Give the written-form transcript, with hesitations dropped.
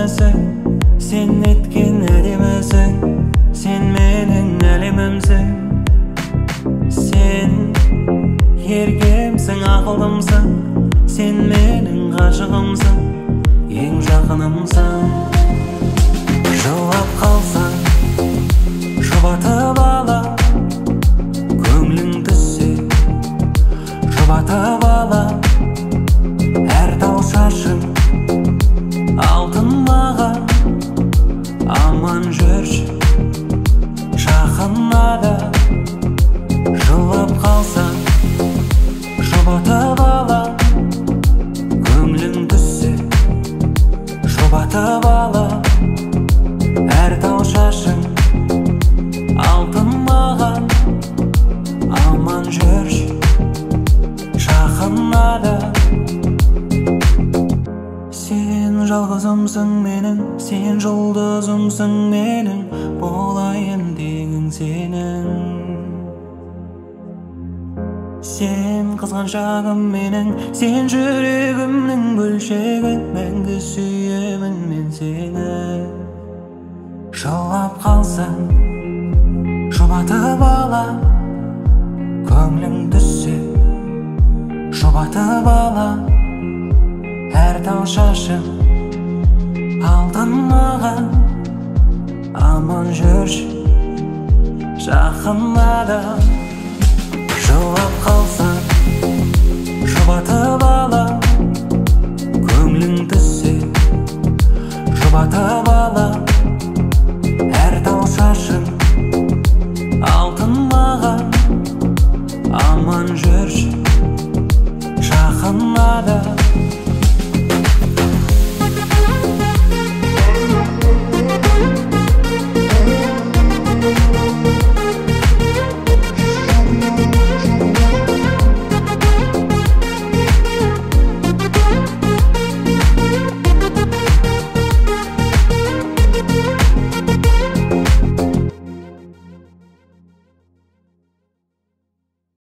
әдемісің, сен неткен әдемісің, сен менің әлемімсің. Сен еркемсің, ақылдымсың, сен менің ғашығымсың, ең жақынымсың. Жылап қалсаң, жұбатып алам, көңлің түссе, жұбатып алам. Әр тал шашың алтын маған, аман жүрші жақынада. Жылап қалсаң, жұбатып алам, көңлің түссе, жұбатып алам. Әр тал шашың алтын маған, аман жүрші жақынада. Сен жалғызымсың менің, сен жұлдызымсың менің, болайын дегің сенің. Сен қызғаншағым менің, сен жүрегімнің бөлшегі, мәңгі сүйемін мен сені. Жылап қалсаң, жұбатып алам, көңлің түссе, жұбатып алам. Әр тал шашың алтын маған, аман жүрші жақынада. Жылап қалсаң, жұбатып алам, көңлің түссе, жұбатып алам.